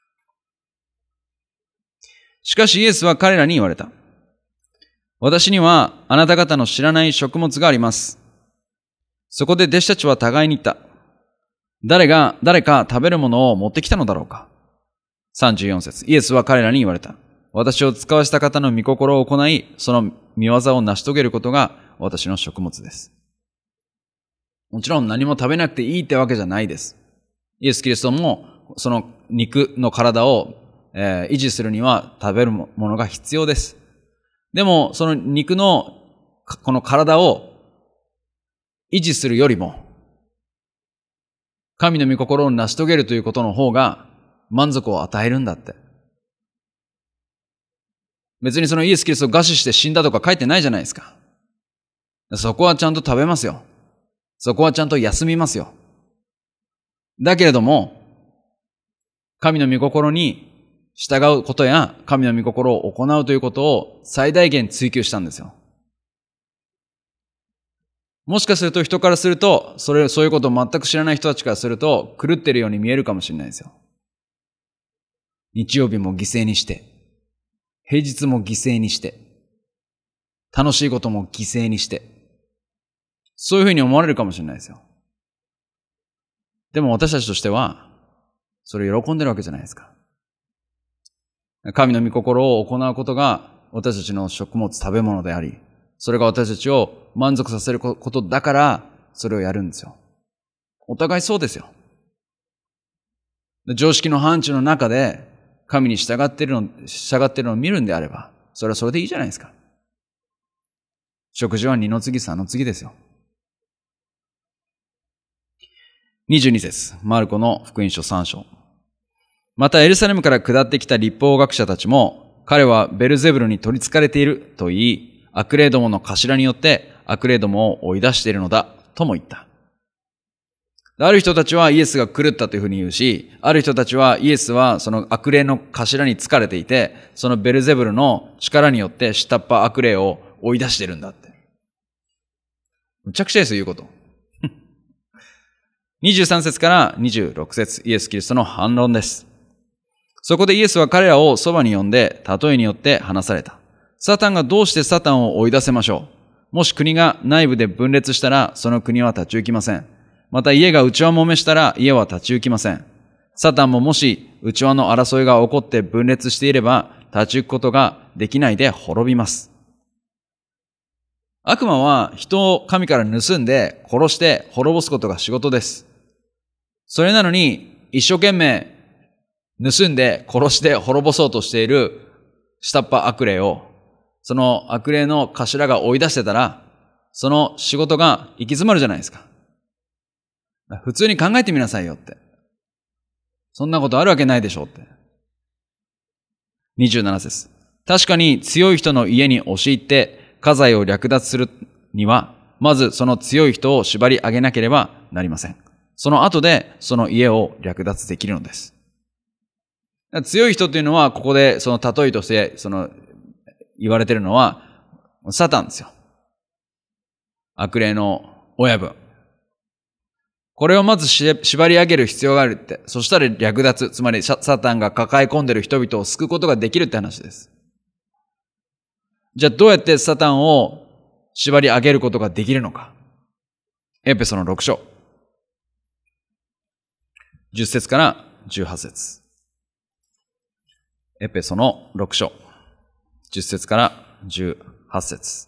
しかしイエスは彼らに言われた。私にはあなた方の知らない食物があります。そこで弟子たちは互いに言った。誰が、誰か食べるものを持ってきたのだろうか。さんじゅうよん節。イエスは彼らに言われた。私を使わした方の御心を行い、その御業を成し遂げることが私の食物です。もちろん何も食べなくていいってわけじゃないです。イエス・キリストもその肉の体を、えー、維持するには食べるものが必要です。でもその肉のこの体を維持するよりも神の御心を成し遂げるということの方が満足を与えるんだって。別にそのイエス・キリストを餓死して死んだとか書いてないじゃないですか。そこはちゃんと食べますよ。そこはちゃんと休みますよ。だけれども、神の御心に従うことや神の御心を行うということを最大限追求したんですよ。もしかすると人からすると、それ、そういうことを全く知らない人たちからすると、狂ってるように見えるかもしれないですよ。日曜日も犠牲にして、平日も犠牲にして、楽しいことも犠牲にして、そういうふうに思われるかもしれないですよ。でも私たちとしては、それを喜んでるわけじゃないですか。神の御心を行うことが私たちの食物、食べ物であり、それが私たちを満足させることだから、それをやるんですよ。お互いそうですよ。常識の範疇の中で、神に従っているの、従っているのを見るんであれば、それはそれでいいじゃないですか。 食事は二の次三の次ですよ。にじゅうに節、マルコの福音書さん章。またエルサレムから下ってきた律法学者たちも、彼はベルゼブルに取り憑かれていると言い、悪霊どもの頭によって悪霊どもを追い出しているのだとも言った。ある人たちはイエスが狂ったというふうに言うし、ある人たちはイエスはその悪霊の頭に疲れていて、そのベルゼブルの力によって下っ端悪霊を追い出しているんだって。むちゃくちゃですよ、言うこと。にじゅうさん節からにじゅうろく節、イエス・キリストの反論です。そこでイエスは彼らをそばに呼んで、例えによって話された。サタンがどうしてサタンを追い出せましょう。もし国が内部で分裂したら、その国は立ち行きません。また家が内輪もめしたら、家は立ち行きません。サタンももし内輪の争いが起こって分裂していれば、立ち行くことができないで滅びます。悪魔は人を神から盗んで殺して滅ぼすことが仕事です。それなのに一生懸命盗んで殺して滅ぼそうとしている下っ端悪霊を、その悪霊の頭が追い出してたら、その仕事が行き詰まるじゃないですか。普通に考えてみなさいよって。そんなことあるわけないでしょうって。にじゅうなな節。確かに強い人の家に押し入って家財を略奪するには、まずその強い人を縛り上げなければなりません。その後でその家を略奪できるのです。強い人というのは、ここでその例えとしてその言われているのはサタンですよ。悪霊の親分。これをまず縛り上げる必要があるって。そしたら略奪、つまりサタンが抱え込んでいる人々を救うことができるって話です。じゃあどうやってサタンを縛り上げることができるのか。エペソのろく章。じゅっ節からじゅうはち節。エペソのろく章。じゅっ節からじゅうはち節。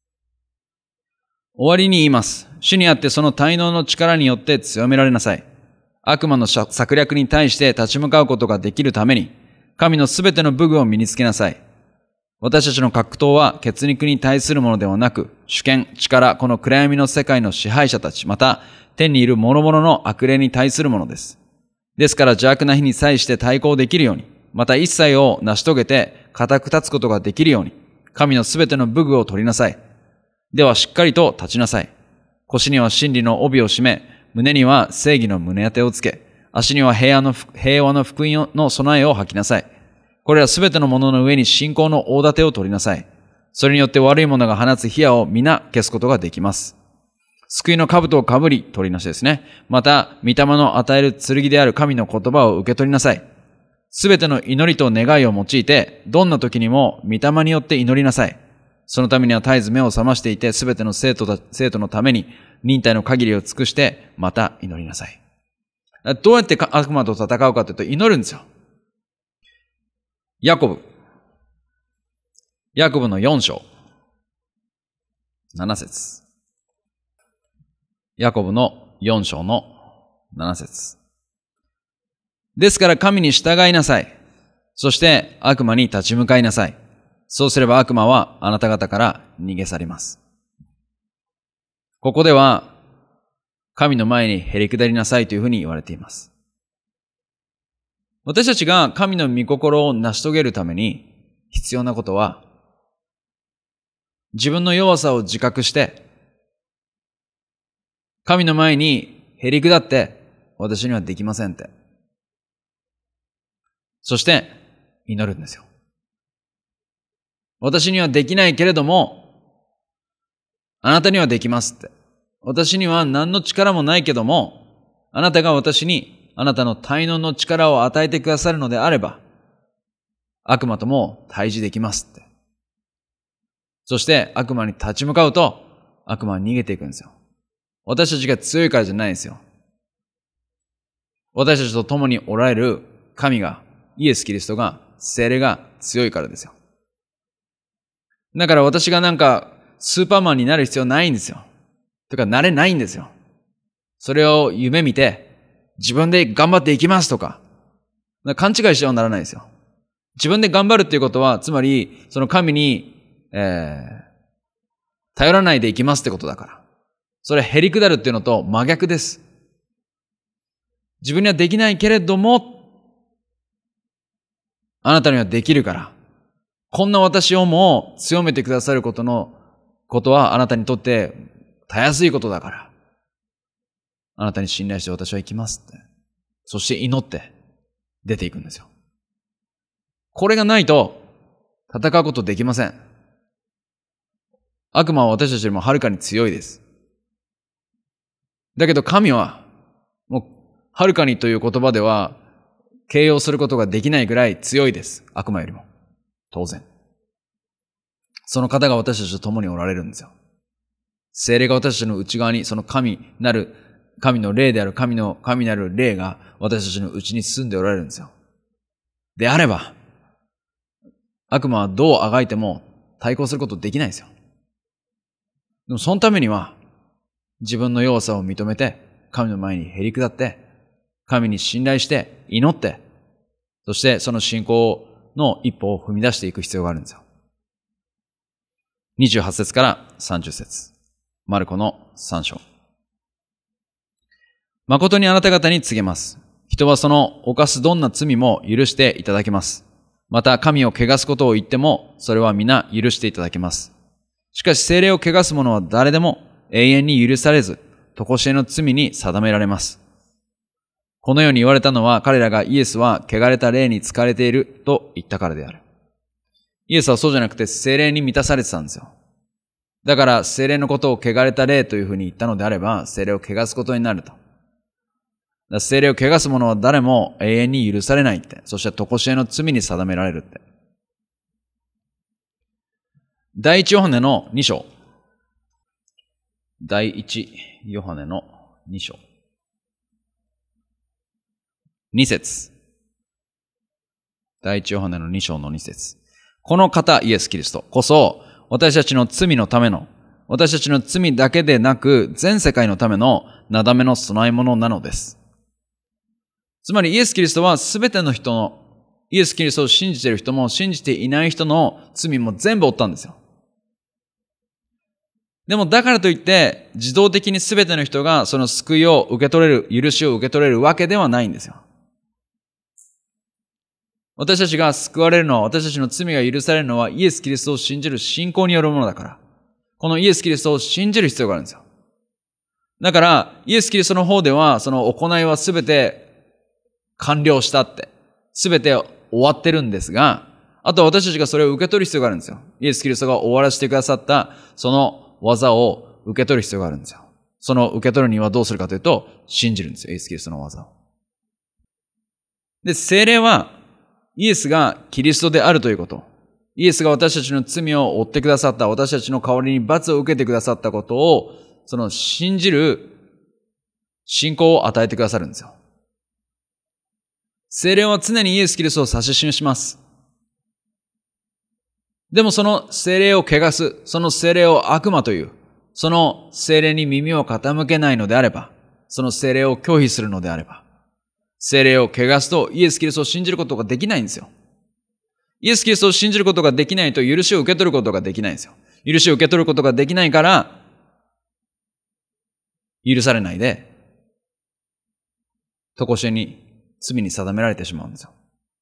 終わりに言います。主にあってその滞納の力によって強められなさい。悪魔の策略に対して立ち向かうことができるために、神のすべての武具を身につけなさい。私たちの格闘は血肉に対するものではなく、主権、力、この暗闇の世界の支配者たち、また天にいる諸々の悪霊に対するものです。ですから邪悪な日に際して対抗できるように、また一切を成し遂げて固く立つことができるように、神のすべての武具を取りなさい。ではしっかりと立ちなさい。腰には真理の帯を締め、胸には正義の胸当てをつけ、足には平和の、平和の福音の備えを履きなさい。これらすべてのものの上に信仰の大盾を取りなさい。それによって悪い者が放つ火矢を皆消すことができます。救いの兜をかぶり、取りなしですね。また、御霊の与える剣である神の言葉を受け取りなさい。すべての祈りと願いを用いて、どんな時にも御霊によって祈りなさい。そのためには絶えず目を覚ましていて、すべての生徒た、生徒のために忍耐の限りを尽くして、また祈りなさい。どうやって悪魔と戦うかというと、祈るんですよ。ヤコブ。ヤコブのよん章。なな節。ヤコブのよん章のなな節。ですから神に従いなさい。そして悪魔に立ち向かいなさい。そうすれば悪魔はあなた方から逃げ去ります。ここでは神の前にへり下りなさいというふうに言われています。私たちが神の御心を成し遂げるために必要なことは、自分の弱さを自覚して、神の前にへり下って、私にはできませんって。そして祈るんですよ。私にはできないけれども、あなたにはできますって。私には何の力もないけども、あなたが私にあなたの滞納の力を与えてくださるのであれば、悪魔とも対峙できますって。そして悪魔に立ち向かうと、悪魔は逃げていくんですよ。私たちが強いからじゃないんですよ。私たちと共におられる神が、イエス・キリストが、聖霊が強いからですよ。だから私がなんかスーパーマンになる必要ないんですよ。とかなれないんですよ。それを夢見て自分で頑張っていきますとか、勘違いしてはならないですよ。自分で頑張るっていうことは、つまりその神に、えー、 頼らないでいきますってことだから。それへりくだるっていうのと真逆です。自分にはできないけれども、あなたにはできるから、こんな私をも強めてくださることのことはあなたにとってたやすいことだから、あなたに信頼して私は行きますって。そして祈って出ていくんですよ。これがないと戦うことできません。悪魔は私たちよりもはるかに強いです。だけど神はもうはるかにという言葉では形容することができないぐらい強いです。悪魔よりも。当然。その方が私たちと共におられるんですよ。聖霊が私たちの内側に、その神なる、神の霊である神の神なる霊が私たちの内に住んでおられるんですよ。であれば、悪魔はどうあがいても対抗することできないですよ。でもそのためには、自分の弱さを認めて、神の前にへり下って、神に信頼して祈って、そしてその信仰の一歩を踏み出していく必要があるんですよ。にじゅうはち節からさんじゅう節。マルコのさん章。誠にあなた方に告げます。人はその犯すどんな罪も許していただけます。また神を汚すことを言っても、それは皆許していただけます。しかし聖霊を汚す者は誰でも永遠に許されず、常しえの罪に定められます。このように言われたのは、彼らがイエスは汚れた霊に疲れていると言ったからである。イエスはそうじゃなくて聖霊に満たされてたんですよ。だから聖霊のことを汚れた霊というふうに言ったのであれば、聖霊を汚すことになると。聖霊を汚す者は誰も永遠に許されないって。そして常しえの罪に定められるって。第一ヨハネのに章。第一ヨハネのに章。に節。第一ヨハネのに章のに節。この方、イエス・キリストこそ、私たちの罪のための、私たちの罪だけでなく、全世界のためのなだめの備え物なのです。つまりイエス・キリストはすべての人の、イエス・キリストを信じている人も信じていない人の罪も全部負ったんですよ。でもだからといって、自動的にすべての人がその救いを受け取れる、許しを受け取れるわけではないんですよ。私たちが救われるのは、私たちの罪が許されるのはイエス・キリストを信じる信仰によるものだから、このイエス・キリストを信じる必要があるんですよ。だから、イエス・キリストの方では、その行いはすべて完了したって、すべて終わってるんですが、あと私たちがそれを受け取る必要があるんですよ。イエス・キリストが終わらせてくださった、その技を受け取る必要があるんですよ。その受け取るにはどうするかというと、信じるんですよ。イエス・キリストの技を。で、聖霊は、イエスがキリストであるということ。イエスが私たちの罪を負ってくださった、私たちの代わりに罰を受けてくださったことを、その信じる信仰を与えてくださるんですよ。聖霊は常にイエス・キリストを指し示します。でもその聖霊を汚す、その聖霊を悪魔という、その聖霊に耳を傾けないのであれば、その聖霊を拒否するのであれば、聖霊を汚すとイエス・キリストを信じることができないんですよ。イエス・キリストを信じることができないと許しを受け取ることができないんですよ。許しを受け取ることができないから、許されないで、常しえに罪に定められてしまうんですよ。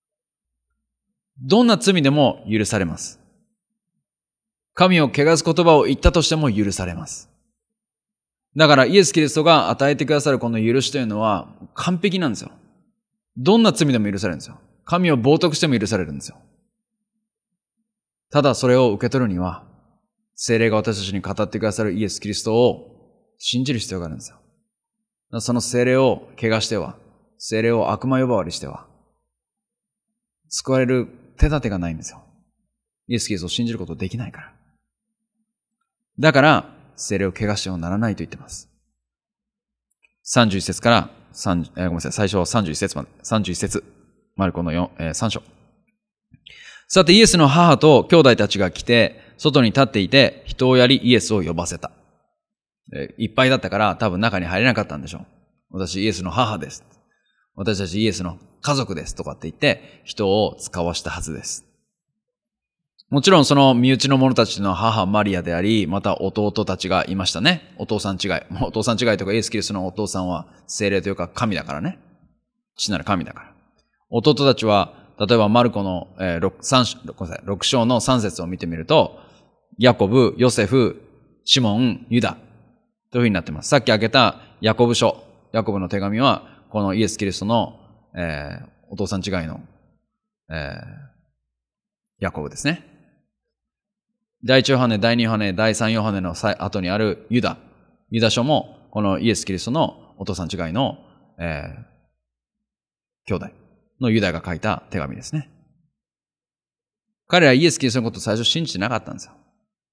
どんな罪でも許されます。神を汚す言葉を言ったとしても許されます。だからイエス・キリストが与えてくださるこの許しというのは完璧なんですよ。どんな罪でも許されるんですよ。神を冒涜しても許されるんですよ。ただそれを受け取るには、聖霊が私たちに語ってくださるイエス・キリストを信じる必要があるんですよ。その聖霊を汚しては、聖霊を悪魔呼ばわりしては、救われる手立てがないんですよ。イエス・キリストを信じることできないから。だから、聖霊を汚してはならないと言ってます。さんじゅういち節からさん、えー、ごめんなさい、最初はさんじゅういち節まで、さんじゅういち節、マルコのよん、えー、さん章。さてイエスの母と兄弟たちが来て、外に立っていて、人をやりイエスを呼ばせた。えー、いっぱいだったから多分中に入れなかったんでしょう。私イエスの母です。私たちイエスの家族ですとかって言って、人を使わしたはずです。 もちろんその身内の者たちの母マリアであり、また弟たちがいましたね。お父さん違い。お父さん違いとかイエス・キリストのお父さんは聖霊というか神だからね。父なる神だから。弟たちは、例えばマルコの、えー、6, 3ごめんなさいろく章のさん節を見てみると、ヤコブ、ヨセフ、シモン、ユダというふうになっています。さっき開けたヤコブ書、ヤコブの手紙は、このイエス・キリストの、えー、お父さん違いの、えー、ヤコブですね。第一ヨハネ、第二ヨハネ、第三ヨハネの後にあるユダ。ユダ書も、このイエス・キリストのお父さん違いの、えー、兄弟のユダが書いた手紙ですね。彼らイエス・キリストのことを最初信じてなかったんですよ。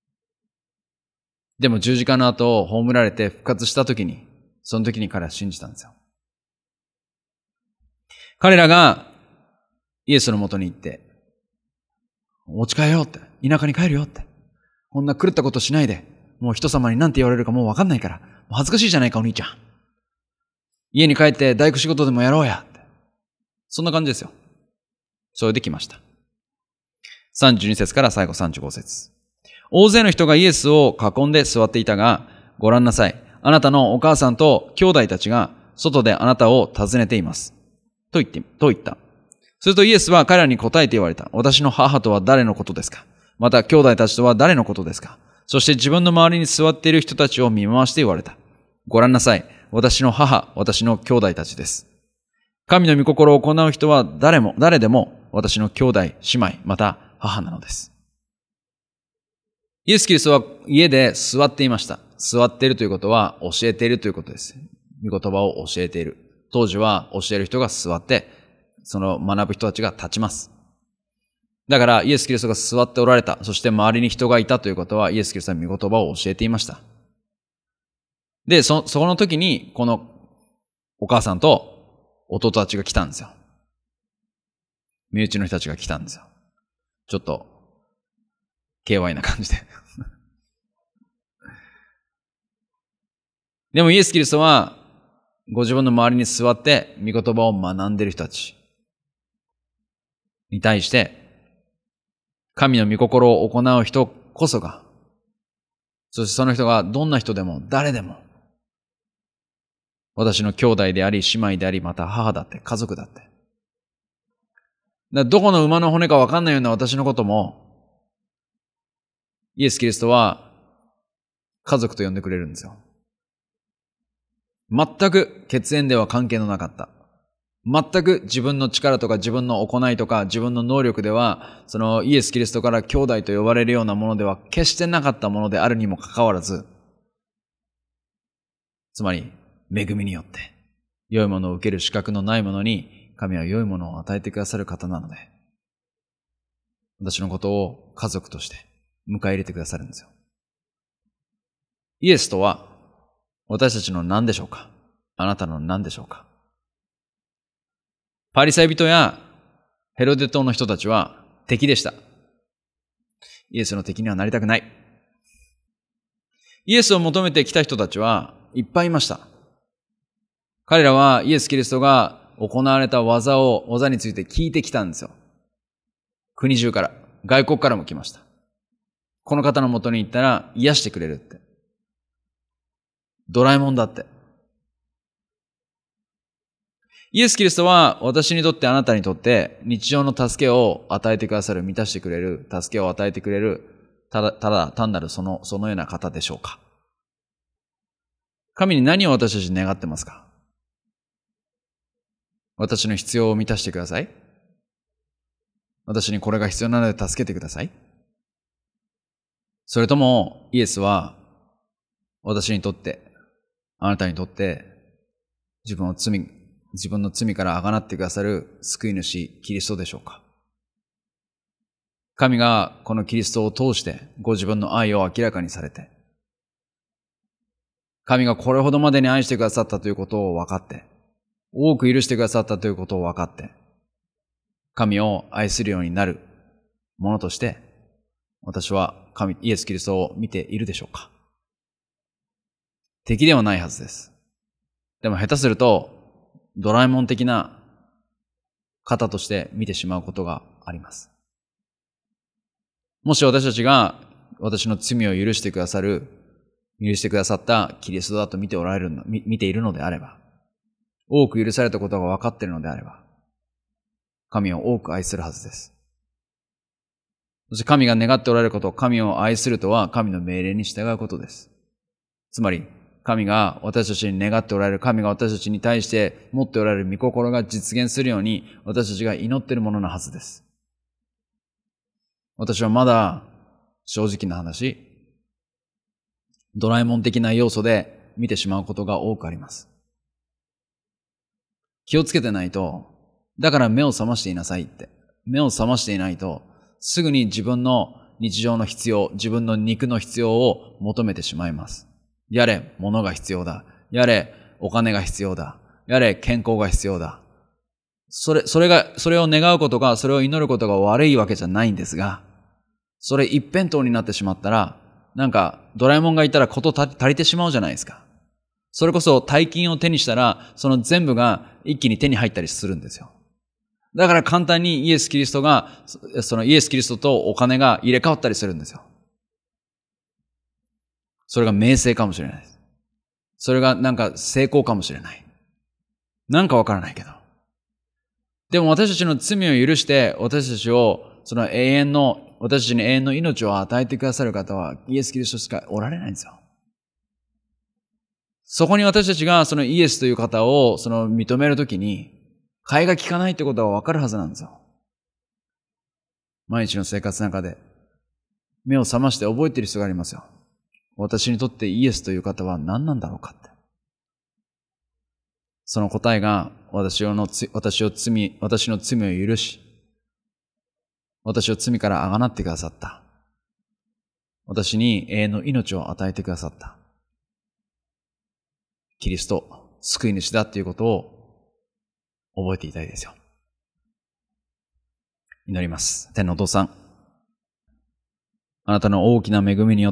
でも十字架の後、葬られて復活した時に、その時に彼は信じたんですよ。彼らがイエスのもとに行って、お家帰ろうって、田舎に帰るよって。こんな狂ったことしないで、もう人様に何て言われるかもう分かんないから、もう恥ずかしいじゃないかお兄ちゃん。家に帰って大工仕事でもやろうやって。そんな感じですよ。それで来ました。さんじゅうに節から最後さんじゅうご節。大勢の人がイエスを囲んで座っていたが、ご覧なさい。あなたのお母さんと兄弟たちが外であなたを訪ねています。と言って、と言った。するとイエスは彼らに答えて言われた。私の母とは誰のことですか？また兄弟たちとは誰のことですか？そして自分の周りに座っている人たちを見回して言われた。ご覧なさい。私の母、私の兄弟たちです。神の御心を行う人は誰も、誰でも私の兄弟、姉妹、また母なのです。イエス・キリストは家で座っていました。座っているということは教えているということです。御言葉を教えている。当時は教える人が座って、その学ぶ人たちが立ちます。だからイエス・キリストが座っておられた。そして周りに人がいたということはイエス・キリストは御言葉を教えていました。で、そ、そこの時にこのお母さんと弟たちが来たんですよ。身内の人たちが来たんですよ。ちょっと、ケーワイ な感じで。でもイエス・キリストはご自分の周りに座って御言葉を学んでいる人たちに対して、神の御心を行う人こそが、そしてその人がどんな人でも誰でも、私の兄弟であり、姉妹であり、また母だって、家族だって。だどこの馬の骨か分かんないような私のことも、イエス・キリストは家族と呼んでくれるんですよ。全く血縁では関係のなかった。全く自分の力とか自分の行いとか自分の能力では、そのイエス・キリストから兄弟と呼ばれるようなものでは決してなかったものであるにもかかわらず、つまり恵みによって良いものを受ける資格のないものに神は良いものを与えてくださる方なので、私のことを家族として迎え入れてくださるんですよ。イエスとは私たちの何でしょうか？あなたの何でしょうか？パリサイ人やヘロデ島の人たちは敵でした。イエスの敵にはなりたくない。イエスを求めてきた人たちはいっぱいいました。彼らはイエス・キリストが行われた技を、技について聞いてきたんですよ。国中から、外国からも来ました。この方のもとに行ったら癒してくれるって。ドラえもんだって。イエス・キリストは私にとってあなたにとって日常の助けを与えてくださる、満たしてくれる、助けを与えてくれる、ただ、ただ単なるその、そのような方でしょうか？神に何を私たちに願ってますか？私の必要を満たしてください。私にこれが必要なので助けてください。それともイエスは私にとって、あなたにとって自分を罪、自分の罪からあがなってくださる救い主キリストでしょうか？神がこのキリストを通してご自分の愛を明らかにされて、神がこれほどまでに愛してくださったということを分かって、多く許してくださったということを分かって、神を愛するようになるものとして、私は神、イエス・キリストを見ているでしょうか？敵ではないはずです。でも下手すると、ドラえもん的な方として見てしまうことがあります。 もし私たちが私の罪を許してくださる、許してくださったキリストだと見ておられるの、見ているのであれば、多く許されたことが分かっているのであれば、神を多く愛するはずです。そして神が願っておられること、神を愛するとは神の命令に従うことです。つまり、神が私たちに願っておられる、神が私たちに対して持っておられる御心が実現するように、私たちが祈っているもののはずです。私はまだ正直な話、ドラえもん的な要素で見てしまうことが多くあります。気をつけてないと、だから目を覚ましていなさいって。目を覚ましていないと、すぐに自分の日常の必要、自分の肉の必要を求めてしまいます。やれ、物が必要だ。やれ、お金が必要だ。やれ、健康が必要だ。それ、それが、それを願うことが、それを祈ることが悪いわけじゃないんですが、それ一辺倒になってしまったら、なんか、ドラえもんがいたらこと足りてしまうじゃないですか。それこそ大金を手にしたら、その全部が一気に手に入ったりするんですよ。だから簡単にイエス・キリストが、そのイエス・キリストとお金が入れ替わったりするんですよ。それが名声かもしれないです。それがなんか成功かもしれない。なんかわからないけど。でも私たちの罪を許して、私たちを、その永遠の、私たちに永遠の命を与えてくださる方は、イエス・キリストしかおられないんですよ。そこに私たちがそのイエスという方をその認めるときに、替えが利かないってことがわかるはずなんですよ。毎日の生活の中で、目を覚まして覚えている人がありますよ。私にとってイエスという方は何なんだろうかって。その答えが私の私を罪、私の罪を許し、私を罪からあがなってくださった。私に永遠の命を与えてくださった。キリスト、救い主だということを覚えていたいですよ。祈ります。天のお父さん、あなたの大きな恵みによって、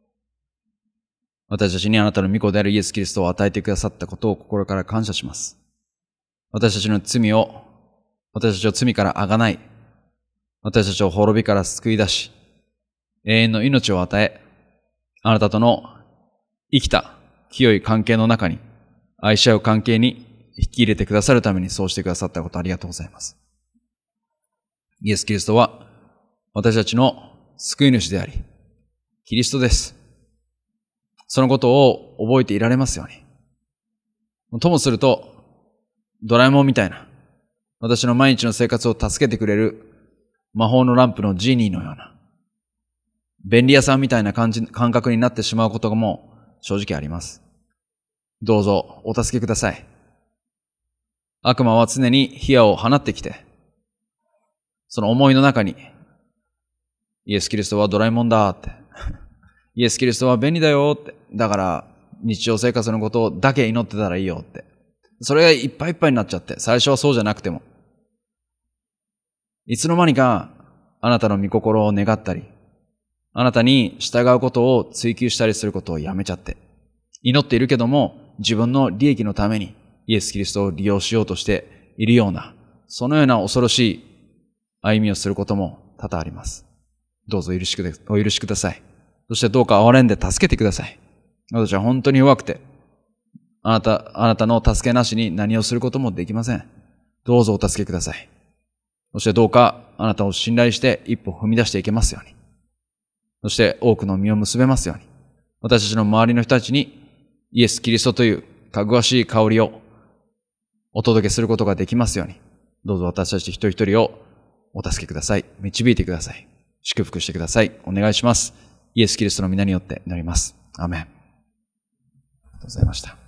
私たちにあなたの御子であるイエス・キリストを与えてくださったことを心から感謝します。私たちの罪を、私たちを罪からあがない、私たちを滅びから救い出し、永遠の命を与え、あなたとの生きた清い関係の中に、愛し合う関係に引き入れてくださるためにそうしてくださったことありがとうございます。イエス・キリストは私たちの救い主であり、キリストです。そのことを覚えていられますように。ともすると、ドラえもんみたいな、私の毎日の生活を助けてくれる魔法のランプのジーニーのような、便利屋さんみたいな感じ、感覚になってしまうことも正直あります。どうぞお助けください。悪魔は常に火矢を放ってきて、その思いの中に、イエス・キリストはドラえもんだって、イエス・キリストは便利だよって、だから日常生活のことだけ祈ってたらいいよって。それがいっぱいいっぱいになっちゃって、最初はそうじゃなくても。いつの間にかあなたの御心を願ったり、あなたに従うことを追求したりすることをやめちゃって、祈っているけども自分の利益のためにイエス・キリストを利用しようとしているような、そのような恐ろしい歩みをすることも多々あります。どうぞ許しくでお許しください。そしてどうか憐れんで助けてください。私は本当に弱くて、あなた、あなたの助けなしに何をすることもできません。どうぞお助けください。そしてどうかあなたを信頼して一歩踏み出していけますように。そして多くの実を結べますように。私たちの周りの人たちにイエス・キリストというかぐわしい香りをお届けすることができますように。どうぞ私たち一人一人をお助けください。導いてください。祝福してください。お願いします。イエス・キリストの皆によって祈ります。アーメン。ありがとうございました。